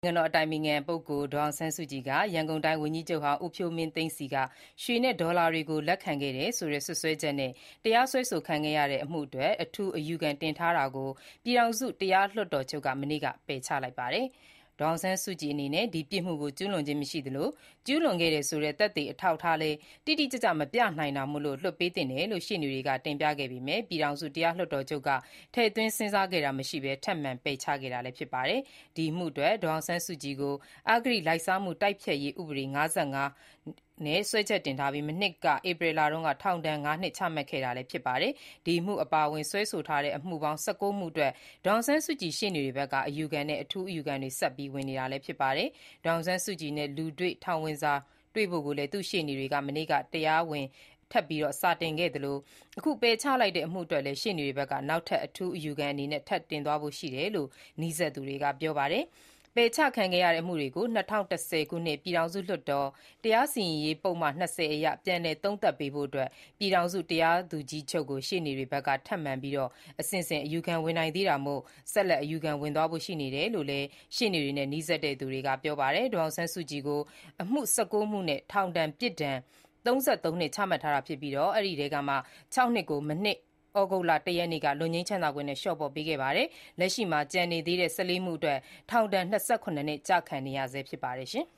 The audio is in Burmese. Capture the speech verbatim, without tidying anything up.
နိုင်ငံတော်အတိုင်ပင်ခံပုဂ္ဂိုလ်ဒေါ်အောင်ဆန်းစုကြည်ကရန်ကုန်တိုင်းဝန်ကြီးချုပ်ဟောင်းဦးဖြိုးမင်းသိန်းဆီကရွှေနဲ့ဒေါ်လာတွေကိုလက်ခံခဲ့တယ်ဆိုတဲ့စွပ်စွဲချက်နဲ့တရားစွဲဆိုခံခဲ့ရတဲ့အမှုအတွက်အထူးအယူခံတင်ထားတာကိုပြည်ထောင်စုတရားလွှတ်တော်ချုပ်ကမနေ့ကပယ်ချလိုက်ပါတယ်။ ဒေါ်အောင်ဆန်းစုကြည်အနေနဲ့ဒီပြစ်မှုကိုကျူးလွန်ခြင်းမရှိသလိုကျူးလွန်ခဲ့တယ်ဆိုတဲ့သက်သေအထောက်အထားလည်းတိတိကျကျမပြနိုင်တာမို့လွှတ်ပေးသင့်တယ်လို့ရှေ့နေတွေကတင်ပြခဲ့ပေမဲ့ပြည်ထောင်စုတရားလွှတ်တော်ချုပ်ကထည့်သွင်းစဉ်းစားခဲ့တာမရှိဘဲထပ်မံပယ်ချခဲ့တာလည်းဖြစ်ပါတယ်။ ဒီအမှုအတွက်ဒေါ်အောင်ဆန်းစုကြည်ကိုအဂတိလိုက်စားမှုတိုက်ဖျက်ရေးဥပဒေ၅၅ နဲ့စွဲချက်တင်ထားပြီးမနှစ်ကဧပြီလတုန်းကထောင်ဒဏ်ငါးနှစ်ချမှတ်ခဲ့တာလည်းဖြစ်ပါတယ်။ ဒီအမှုအပါအဝင်စွဲဆိုထားတဲ့အမှုပေါင်း၁၉မှုအတွက်ဒေါ်အောင်ဆန်းစုကြည်ရှေ့နေတွေဘက်ကအယူခံနဲ့အထူးအယူခံတွေဆက်ပြီးဝင်နေတာလည်းဖြစ်ပါတယ်။ ဒေါ်အောင်ဆန်းစုကြည်နဲ့လူတွေ့ထောင်ဝင်စာတွေ့ဖို့ကိုလည်းသူ့ရှေ့နေတွေကမနေ့ကတရားဝင်ထပ်ပြီးစာတင်ခဲ့သလိုအခုပယ်ချလိုက်တဲ့အမှုအတွက်လည်းရှေ့နေတွေဘက်ကနောက်ထပ်အထူးအယူခံအနေနဲ့ထပ်တင်သွားဖို့ရှိတယ်လို့နီးစပ်သူတွေကပြောပါတယ်။ ပယ်ချခံခဲ့ရတဲ့အမှုတွေကို၂၀၁၀ခုနှစ်ပြည်ထောင်စုလွှတ်တော်တရားစီရင်ရေးပုဒ်မ၂၀အရပြန်လည်သုံးသပ်ပေးဖို့ပြည်ထောင်စုတရားသူကြီးချုပ်ကိုရှေ့နေတွေဘက်ကထပ်မံပြီးအဆင့်ဆင့်အယူခံဝင်နိုင်သေးတာမို့ဆက်လက်အယူခံဝင်သွားဖို့ရှိနေတယ်လို့လည်းရှေ့နေတွေနဲ့နီးစပ်သူတွေကပြောပါတယ်။ ဒေါ်အောင်ဆန်းစုကြည်ကိုအမှု၁၉မှုနဲ့ထောင်ဒဏ်ပြစ်ဒဏ်၃၃နှစ်ချမှတ်ထားတာဖြစ်ပြီးအဲဒီထဲကမှ၆နှစ်ကိုမနှစ်ဩဂုတ်လ၁ရက်နေ့ကလွတ်ငြိမ်းချမ်းသာခွင့်နဲ့လျှော့ပေါ့ပေးခဲ့ပါတယ်။ လက်ရှိမှာကျန်နေသေးတဲ့၁၄မှုအတွက်ထောင်ဒဏ်၂၇နှစ်ကျခံနေရဆဲဖြစ်ပါတယ်။